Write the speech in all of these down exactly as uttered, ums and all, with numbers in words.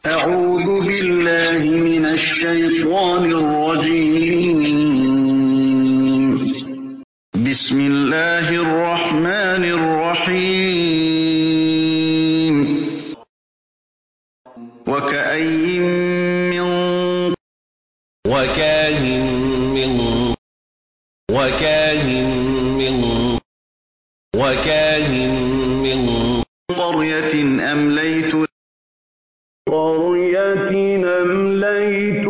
أعوذ بالله من الشيطان الرجيم. بسم الله الرحمن الرحيم. وكأين من وكاين من وكاين من وكاين من قرية أمليت قرية أمليت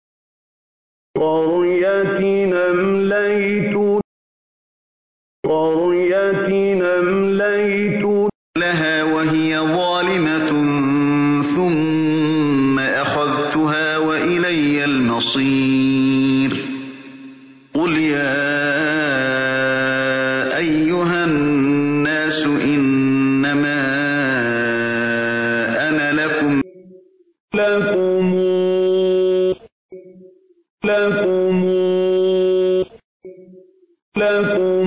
قرية أمليت قرية أمليت لها وهي ظالمة ثم أخذتها وإلي المصير. قل يا أيها الناس إنما أنا لكم لكم لكم لكم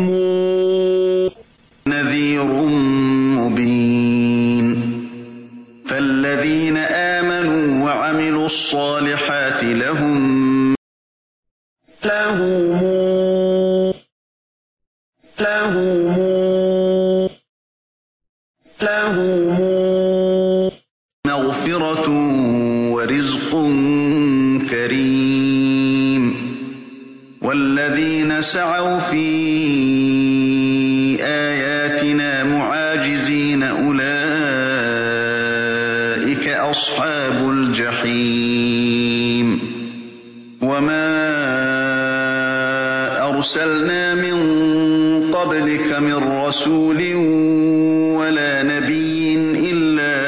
نذير مبين. فالذين آمنوا وعملوا الصالحات لهم لهم لهم لهم مغفرة ورزق كريم. والذين سعوا في آياتنا معاجزين أولئك أصحاب الجحيم. وما أرسلنا من قبلك من رسول ولا نبي إلا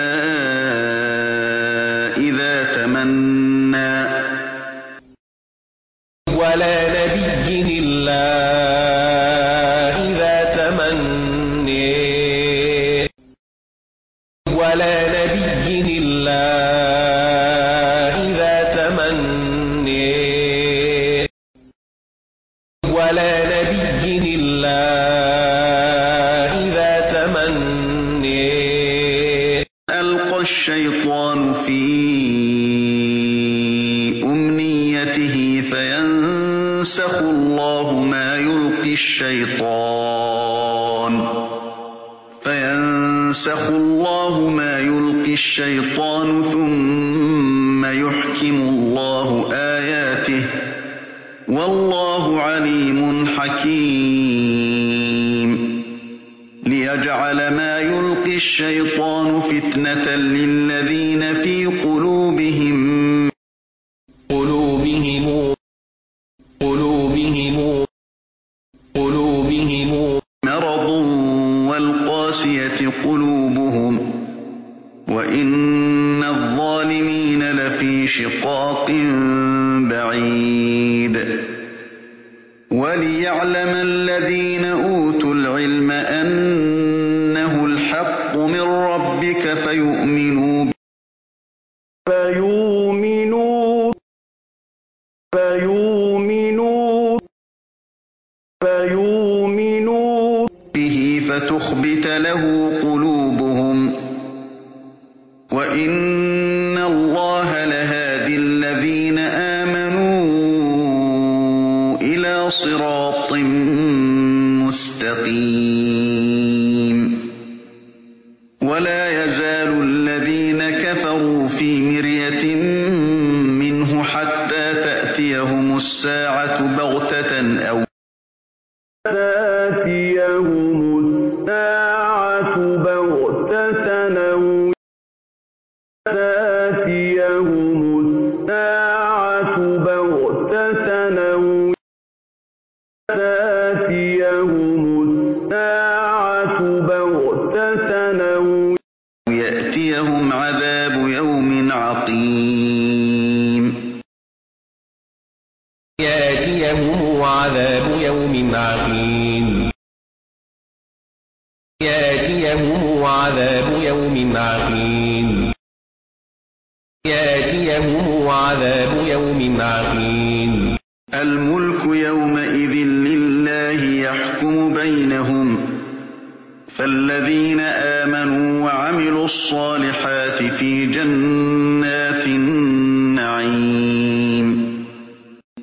إذا تمنى ولا نبي إلا إذا تمنى ولا نبي إلا إذا تمنى ولا نبي إلا إذا تمنى ألقى الشيطان في أمنيته فينسخ الله ما يلقي الشيطان فينسخ الله ما يلقي الشيطان ثم يحكم الله آياته والله عليم حكيم. ليجعل ما يلقي الشيطان فتنة للذين في قلوبهم قلوبهم قلوبهم قلوبهم مرض والقاسية قلوبهم وإن الظالمين لفي شقاق بعيد. وليعلم الذين أوتوا العلم أنه الحق من ربك فيؤمنوا فيؤمنوا فيؤمنوا فيؤمنوا به فتخبت له قلوبهم وإن الله لهادي الذين آمنوا إلى صراط مستقيم. ولا يزال الذين كفروا في مرية منه حتى تأتيهم الساعة بغتة أو تأتيهم الساعة بغتة أو تأتيهم الساعة بغتة أو تأتيهم الساعة بغتة أو يأتيهم عذاب يوم عقيم. يأتيهم عذاب يوم عقيم يأتيهم عذاب يوم عقيم يأتيهم عذاب يوم عقيم. الملك يومئذ لله يحكم بينهم فالذين آمنوا وعملوا الصالحات في جنات